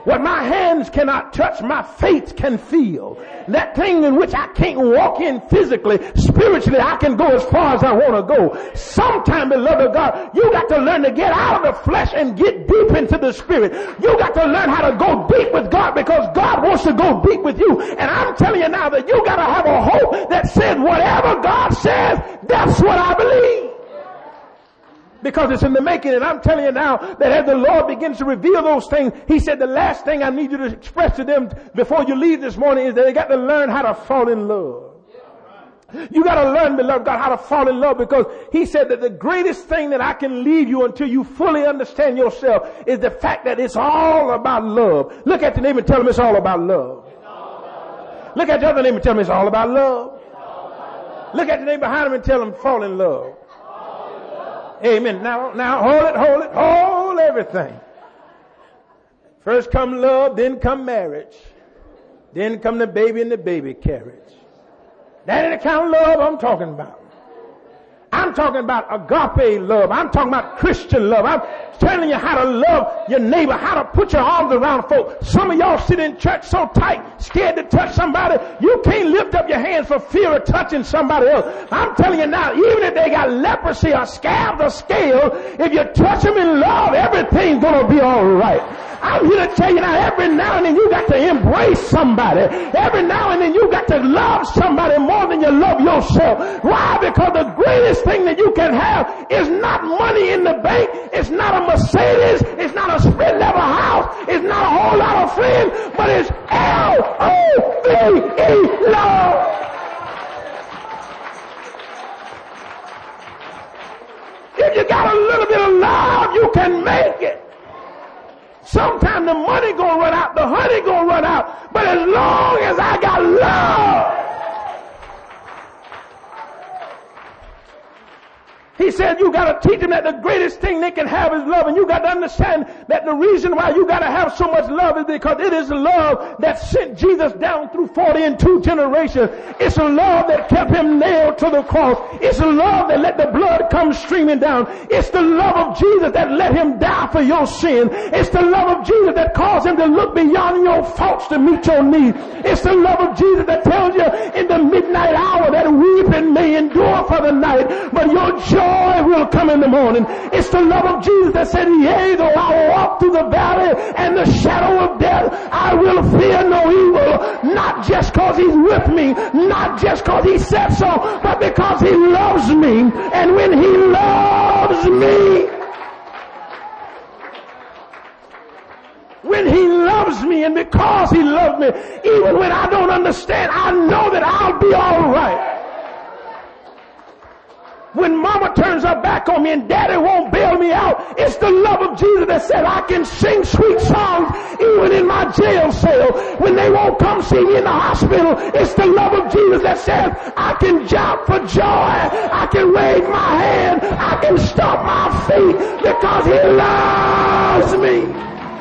What my hands cannot touch, my faith can feel. That thing in which I can't walk in physically, spiritually, I can go as far as I want to go. Sometime, beloved of God, you got to learn to get out of the flesh and get deep into the spirit. You got to learn how to go deep with God because God wants to go deep with you. And I'm telling you now that you got to have a hope that says whatever God says, that's what I believe. Because it's in the making. And I'm telling you now that as the Lord begins to reveal those things, He said the last thing I need you to express to them before you leave this morning is that they got to learn how to fall in love. You got to learn, beloved God, how to fall in love, because He said that the greatest thing that I can leave you until you fully understand yourself is the fact that it's all about love. Look at the neighbor and tell them it's all about love. Look at the other neighbor and tell them it's all about love. Look at the neighbor behind them and tell them fall in love. Amen. Now hold everything. First come love, then come marriage. Then come the baby and the baby carriage. That ain't the kind of love I'm talking about. I'm talking about agape love. I'm talking about Christian love. I'm telling you how to love your neighbor, how to put your arms around folk. Some of y'all sit in church so tight, scared to touch somebody. You can't lift up your hands for fear of touching somebody else. I'm telling you now, even if they got leprosy or scabs or scales, if you touch them in love, everything's going to be all right. I'm here to tell you now, every now and then you got to embrace somebody. Every now and then you got to love somebody more than you love yourself. Why? Because the greatest thing that you can have is not money in the bank. It's not a Mercedes. It's not a split level house. It's not a whole lot of friends, but it's L-O-V-E, love. If you got a little bit of love, you can make it. Sometime the money gonna run out, the honey gonna run out, but as long as I got love. He said you got to teach them that the greatest thing they can have is love. And you got to understand that the reason why you got to have so much love is because it is love that sent Jesus down through 42 generations. It's a love that kept Him nailed to the cross. It's a love that let the blood come streaming down. It's the love of Jesus that let Him die for your sin. It's the love of Jesus that caused Him to look beyond your faults to meet your needs. It's the love of Jesus that tells you in the midnight hour that weeping may endure for the night, but your joy will come in the morning. It's the love of Jesus that said, yea, though I walk through the valley and the shadow of death, I will fear no evil. Not just because He's with me, not just because He said so, but because He loves me. And when He loves me, when He loves me, and because He loves me, even when I don't understand, I know that I'll be all right. When mama turns her back on me and daddy won't bail me out, it's the love of Jesus that said I can sing sweet songs even in my jail cell. When they won't come see me in the hospital, it's the love of Jesus that says I can jump for joy, I can wave my hand, I can stomp my feet because He loves me.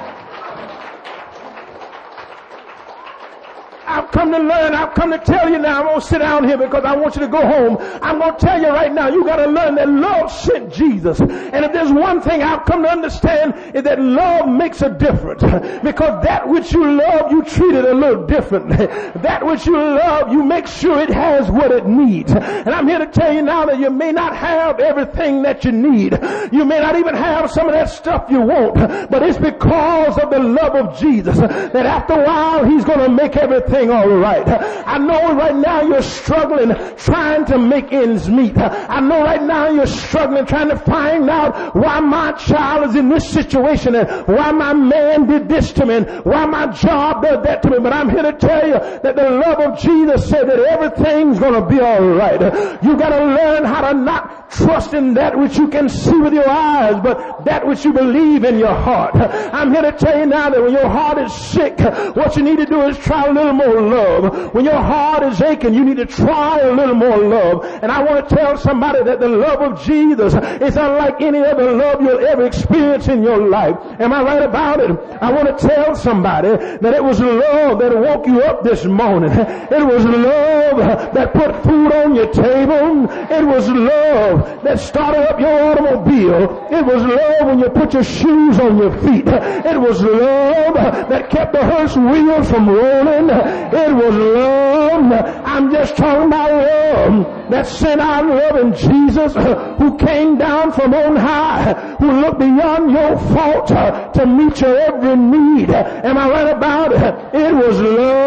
I've come to learn. I've come to tell you now. I'm going to sit down here because I want you to go home. I'm going to tell you right now, you got to learn that love sent Jesus. And if there's one thing I've come to understand is that love makes a difference. Because that which you love, you treat it a little differently. That which you love, you make sure it has what it needs. And I'm here to tell you now that you may not have everything that you need. You may not even have some of that stuff you want. But it's because of the love of Jesus that after a while, He's going to make everything all right. I know right now you're struggling trying to make ends meet. I know right now you're struggling trying to find out why my child is in this situation and why my man did this to me and why my job does that to me. But I'm here to tell you that the love of Jesus said that everything's going to be all right. You got to learn how to not trust in that which you can see with your eyes, but that which you believe in your heart. I'm here to tell you now that when your heart is sick, what you need to do is try a little more love. When your heart is aching, you need to try a little more love. And I want to tell somebody that the love of Jesus is unlike any other love you'll ever experience in your life. Am I right about it? I want to tell somebody that it was love that woke you up this morning. It was love that put food on your table. It was love that started up your automobile. It was love when you put your shoes on your feet. It was love that kept the hearse wheels from rolling. It was love. I'm just talking about love that sent out love in Jesus, who came down from on high, who looked beyond your fault to meet your every need. Am I right about it? It was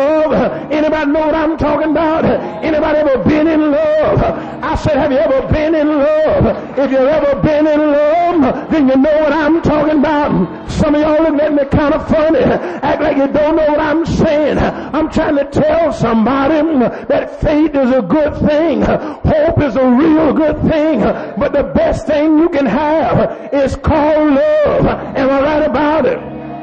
love. Anybody know what I'm talking about? Anybody ever been in love? I said, have you ever been in love? If you've ever been in love, then you know what I'm talking about. Some of y'all looking at me kind of funny, act like you don't know what I'm saying. I'm trying to tell somebody that faith is a good thing. Hope is a real good thing. But the best thing you can have is called love. Am I right about it?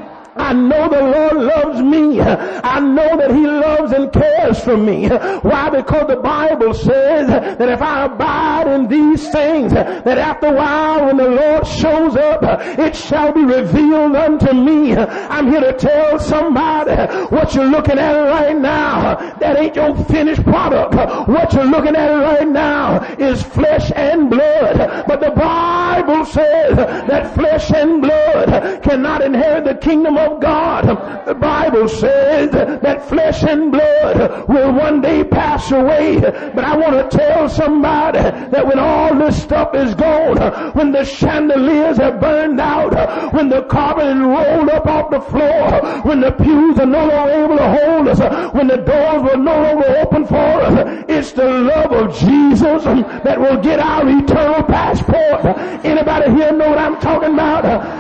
I know the Lord loves me. I know that He loves and cares for me. Why? Because the Bible says that if I abide in these things, that after a while when the Lord shows up, it shall be revealed unto me. I'm here to tell somebody what you're looking at right now, that ain't your finished product. What you're looking at right now is flesh and blood. But the Bible says that flesh and blood cannot inherit the kingdom of God. The Bible says that flesh and blood will one day pass away. But I want to tell somebody that when all this stuff is gone, when the chandeliers have burned out, when the carpet is rolled up off the floor, when the pews are no longer able to hold us, when the doors were no longer open for us, it's the love of Jesus that will get our eternal passport. Anybody here know what I'm talking about?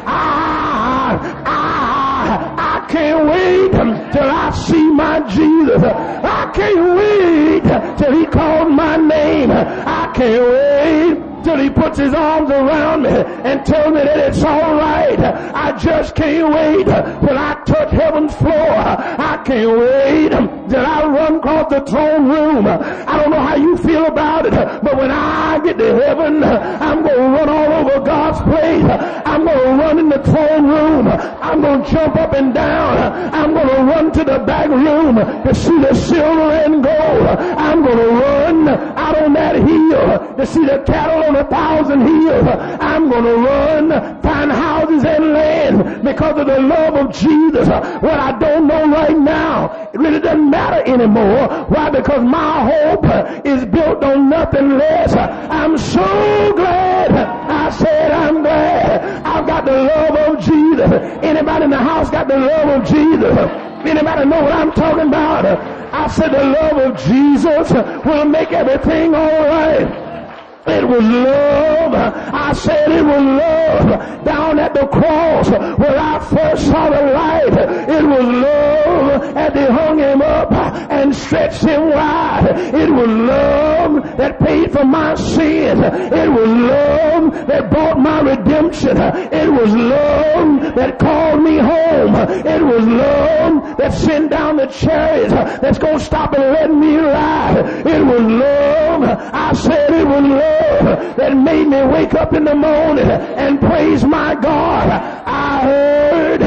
I can't wait till I see my Jesus. I can't wait till He calls my name. I can't wait till He puts His arms around me and tells me that it's all right. I just can't wait till I touch heaven's floor. I can't wait till I run across the throne room. I don't know how you feel about it, but when I get to heaven, I'm going to run all over God's place. I'm going to run in the throne room. I'm going to jump up and down. I'm going to run to the back room to see the silver and gold. I'm going to run out on that hill to see the cattle on 1,000 hills. I'm going to run, find houses and land because of the love of Jesus. What I don't know right now, it really doesn't matter anymore. Why? Because my hope is built on nothing less. I'm so glad. I said I'm glad. I've got the love of Jesus. Anybody in the house got the love of Jesus? Anybody know what I'm talking about? I said the love of Jesus will make everything all right. It was love. I said it was love down at the cross where I first saw the light. It was love as they hung Him up and stretched Him wide. It was love that paid for my sins. It was love that bought my redemption. It was love that called me home. It was love that sent down the chariots that's going to stop and let me ride. It was love. I said it was love that made me wake up in the morning and praise my God. I heard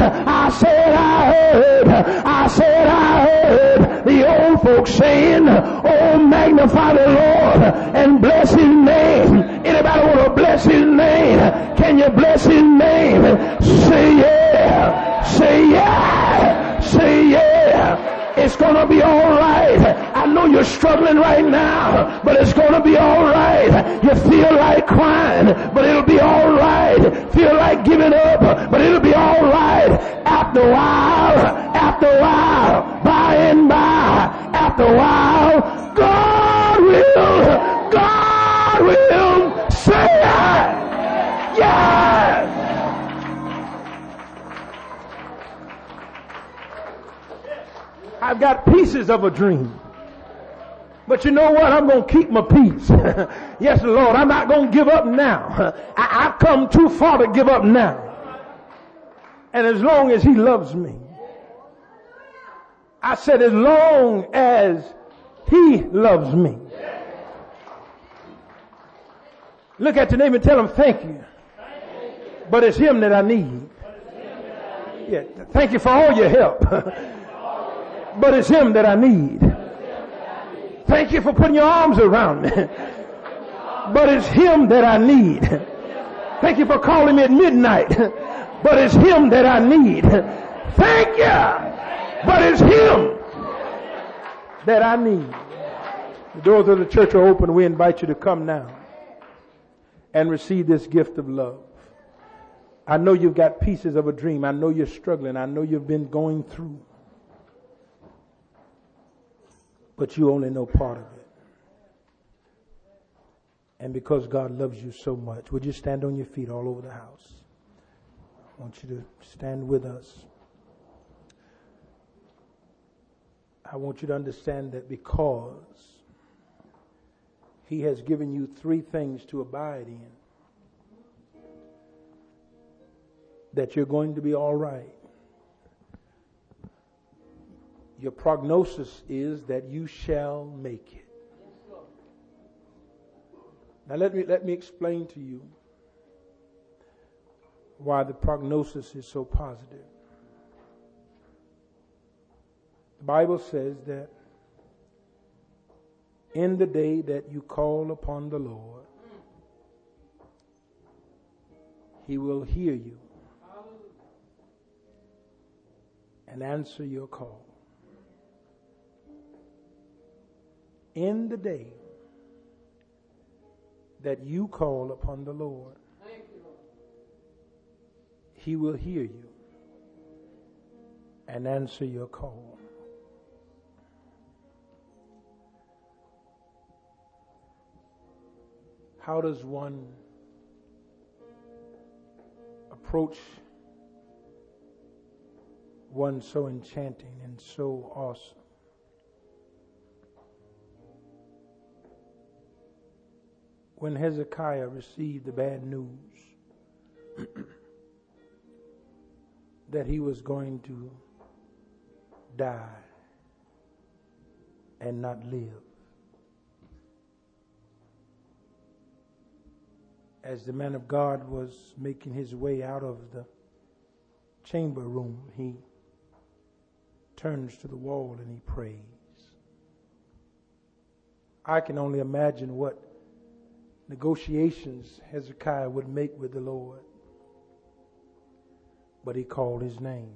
the old folks saying, oh, magnify the Lord and bless His name. Anybody want to bless His name? Can you bless His name? Say yeah. Say yeah. Say yeah. It's going to be all right. I know you're struggling right now, but it's going to be all right. You feel like crying, but it'll be all right. Feel like giving up, but it'll be all right. After a while, by and by, after a while, God will say yes. I've got pieces of a dream. But you know what? I'm going to keep my peace. Yes, Lord, I'm not going to give up now. I've come too far to give up now. And as long as He loves me, I said as long as He loves me. Look at your neighbor and tell him, thank you. But it's him that I need. Yeah, thank you for all your help. But it's him that I need. Thank you for putting your arms around me. But it's him that I need. Thank you for calling me at midnight. But it's him that I need. Thank you. But it's him that I need. The doors of the church are open. We invite you to come now and receive this gift of love. I know you've got pieces of a dream. I know you're struggling. I know you've been going through. But you only know part of it. And because God loves you so much, would you stand on your feet all over the house? I want you to stand with us. I want you to understand that because He has given you 3 things to abide in, that you're going to be all right. Your prognosis is that you shall make it. Now let me explain to you why the prognosis is so positive. The Bible says that in the day that you call upon the Lord, He will hear you and answer your call. In the day that you call upon the Lord, He will hear you and answer your call. How does one approach one so enchanting and so awesome? When Hezekiah received the bad news that he was going to die and not live, as the man of God was making his way out of the chamber room, he turns to the wall and he prays. I can only imagine what negotiations Hezekiah would make with the Lord. But he called His name.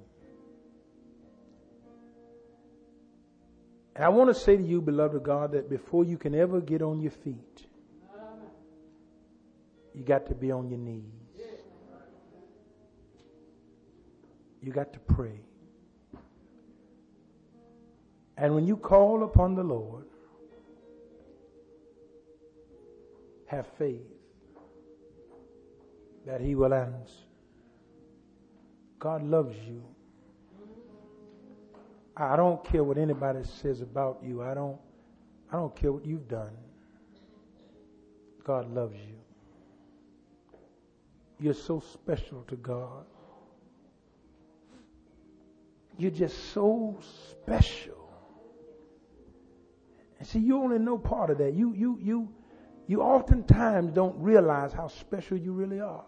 And I want to say to you, beloved of God, that before you can ever get on your feet, you got to be on your knees. You got to pray. And when you call upon the Lord, have faith that He will answer. God loves you. I don't care what anybody says about you. I don't care what you've done. God loves you. You're so special to God. You're just so special. And see, you only know part of that. You oftentimes don't realize how special you really are.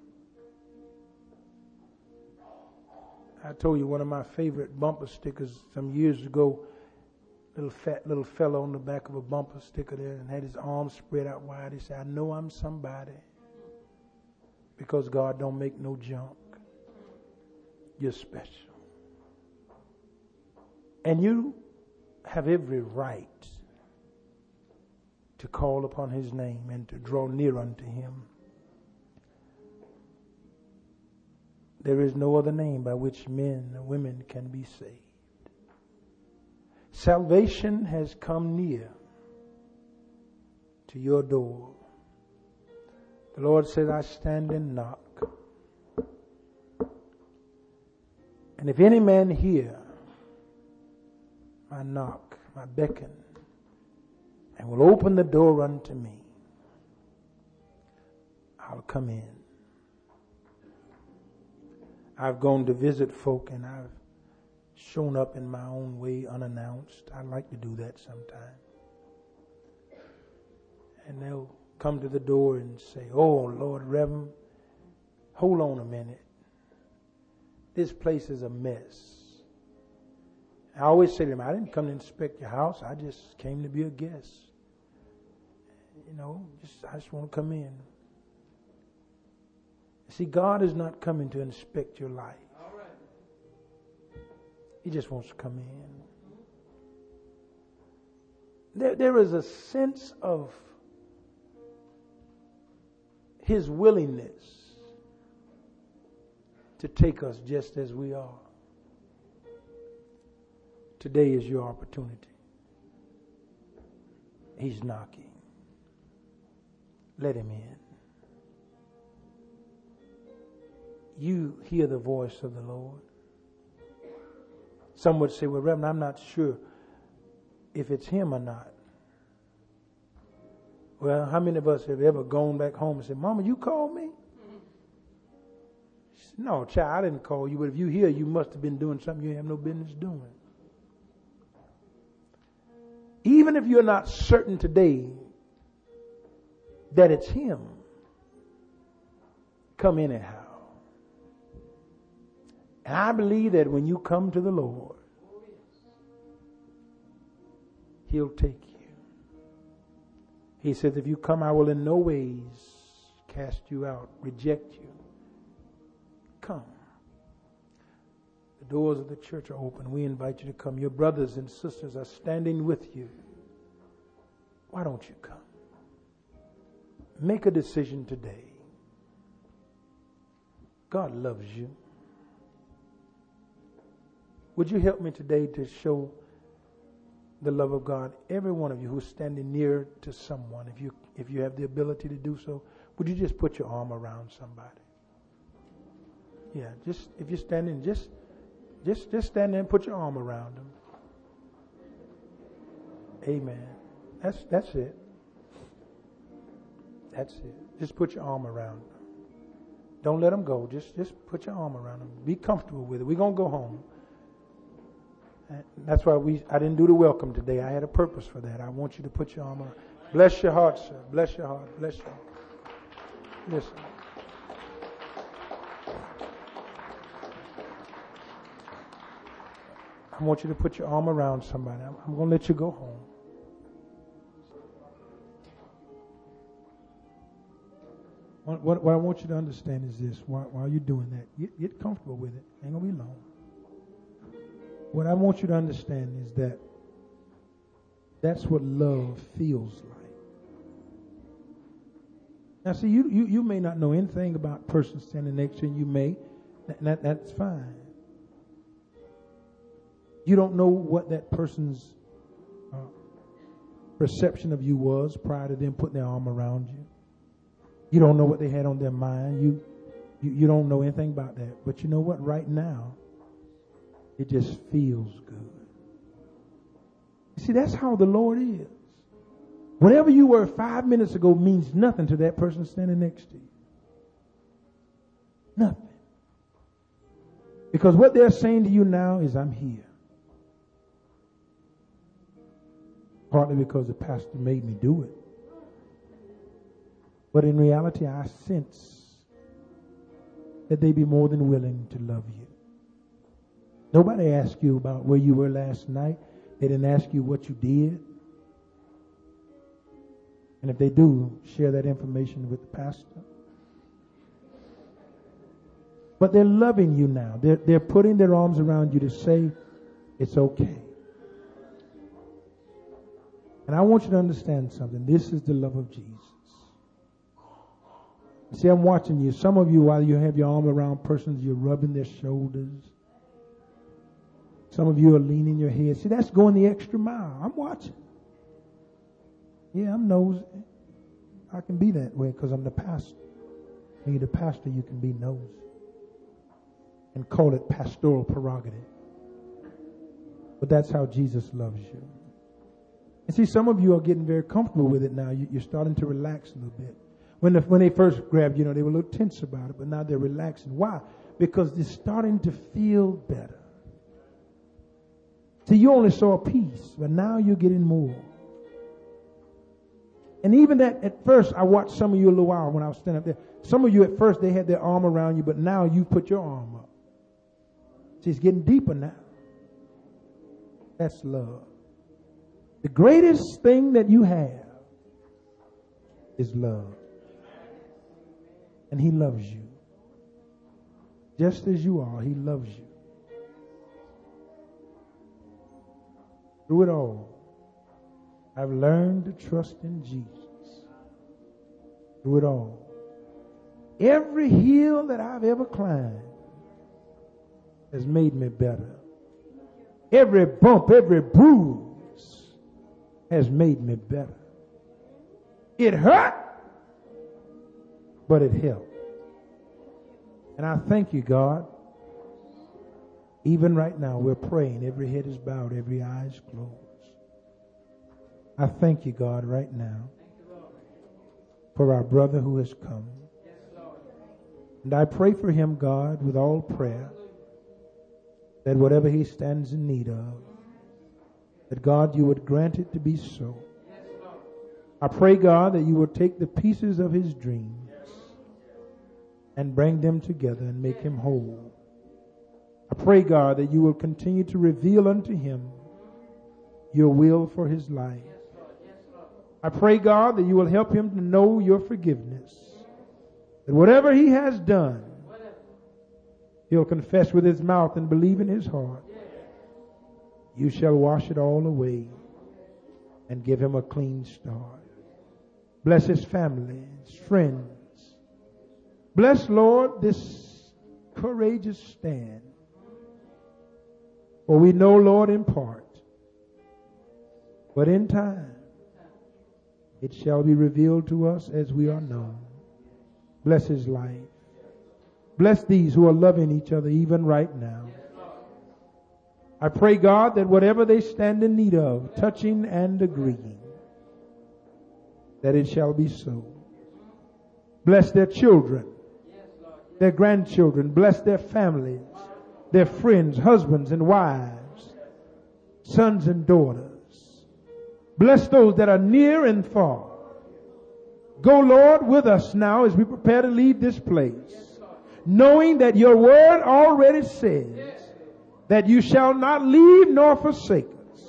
I told you one of my favorite bumper stickers some years ago, little fellow on the back of a bumper sticker there and had his arms spread out wide. He said, I know I'm somebody because God don't make no junk. You're special. And you have every right to call upon His name and to draw near unto Him. There is no other name by which men and women can be saved. Salvation has come near to your door. The Lord says, I stand and knock. And if any man hear my knock, my beckon, and will open the door unto me, I'll come in. I've gone to visit folk and I've shown up in my own way unannounced. I like to do that sometimes. And they'll come to the door and say, "Oh, Lord Reverend, hold on a minute. This place is a mess." I always say to them, "I didn't come to inspect your house. I just came to be a guest. I just want to come in." See, God is not coming to inspect your life. He just wants to come in. There is a sense of His willingness to take us just as we are. Today is your opportunity. He's knocking. Let Him in. You hear the voice of the Lord. Some would say, "Well, Reverend, I'm not sure if it's Him or not." Well, how many of us have ever gone back home and said, "Mama, you called me?" She said, "No, child, I didn't call you, but if you hear, you must have been doing something you have no business doing." Even if you're not certain today that it's Him, come anyhow. And I believe that when you come to the Lord, He'll take you. He says, "If you come, I will in no ways cast you out, reject you." Come. The doors of the church are open. We invite you to come. Your brothers and sisters are standing with you. Why don't you come? Make a decision today. God loves you. Would you help me today to show the love of God? Every one of you who's standing near to someone, if you have the ability to do so, would you just put your arm around somebody? Yeah, just if you're standing, just stand there and put your arm around them. Amen. That's it. That's it. Just put your arm around them. Don't let them go. Just put your arm around them. Be comfortable with it. We're gonna go home. That's why I didn't do the welcome today. I had a purpose for that. I want you to put your arm around. Bless your heart, sir. Bless your heart. Bless your heart. Listen. I want you to put your arm around somebody. I'm going to let you go home. What I want you to understand is this. While you're doing that, get comfortable with it. Ain't going to be long. What I want you to understand is that that's what love feels like. Now, see, you may not know anything about the person standing next to you. You may. That's fine. You don't know what that person's perception of you was prior to them putting their arm around you. You don't know what they had on their mind. You don't know anything about that. But you know what? Right now, it just feels good. You see, that's how the Lord is. Whatever you were 5 minutes ago means nothing to that person standing next to you. Nothing. Because what they're saying to you now is, "I'm here." Partly because the pastor made me do it. But in reality, I sense that they be more than willing to love you. Nobody asked you about where you were last night. They didn't ask you what you did. And if they do, share that information with the pastor. But they're loving you now. They're putting their arms around you to say, it's okay. And I want you to understand something. This is the love of Jesus. See, I'm watching you. Some of you, while you have your arm around persons, you're rubbing their shoulders. Some of you are leaning your head. See, that's going the extra mile. I'm watching. Yeah, I'm nosy. I can be that way because I'm the pastor. When you're the pastor, you can be nosy. And call it pastoral prerogative. But that's how Jesus loves you. And see, some of you are getting very comfortable with it now. You're starting to relax a little bit. When they first grabbed you, they were a little tense about it, but now they're relaxing. Why? Because they're starting to feel better. See, you only saw a piece, but now you're getting more. And even that at first, I watched some of you a little while when I was standing up there. Some of you at first, they had their arm around you, but now you put your arm up. See, it's getting deeper now. That's love. The greatest thing that you have is love. And he loves you. Just as you are, he loves you. Through it all, I've learned to trust in Jesus. Through it all. Every hill that I've ever climbed has made me better. Every bump, every bruise has made me better. It hurt, but it helped. And I thank you, God. Even right now, we're praying. Every head is bowed, every eye is closed. I thank you, God, right now for our brother who has come. And I pray for him, God, with all prayer, that whatever he stands in need of, that, God, you would grant it to be so. I pray, God, that you will take the pieces of his dreams and bring them together and make him whole. I pray, God, that you will continue to reveal unto him your will for his life. I pray, God, that you will help him to know your forgiveness. That whatever he has done, he'll confess with his mouth and believe in his heart. You shall wash it all away and give him a clean start. Bless his family, his friends. Bless, Lord, this courageous stand. For we know, Lord, in part, but in time, it shall be revealed to us as we are known. Bless his life. Bless these who are loving each other even right now. I pray, God, that whatever they stand in need of, touching and agreeing, that it shall be so. Bless their children, their grandchildren. Bless their families, their friends, husbands and wives, sons and daughters. Bless those that are near and far. Go, Lord, with us now as we prepare to leave this place, knowing that your word already says that you shall not leave nor forsake us.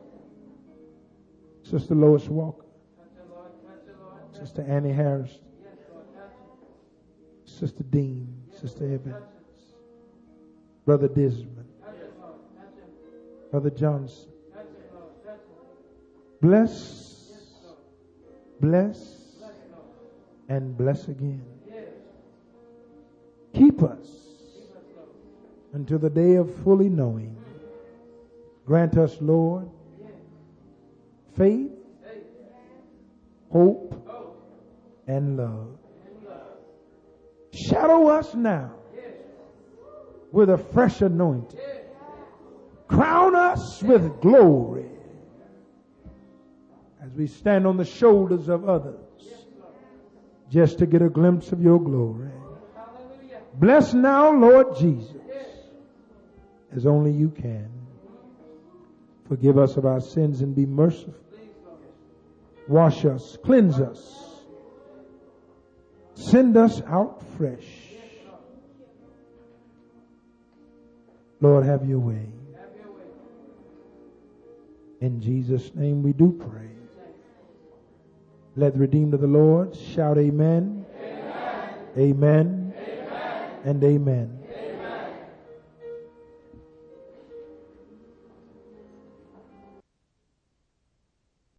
Sister Lois Walker, Sister Annie Harris, Sister Dean, Sister Evans, Brother Disman, Brother Johnson. Bless, bless, and bless again. Keep us until the day of fully knowing. Grant us, Lord, faith, hope, and love. Shadow us now with a fresh anointing. Crown us with glory as we stand on the shoulders of others just to get a glimpse of your glory. Bless now, Lord Jesus, as only you can. Forgive us of our sins and be merciful. Wash us, cleanse us. Send us out fresh. Lord, have your way. In Jesus' name we do pray. Let the redeemed of the Lord shout amen. Amen. Amen. Amen. And amen.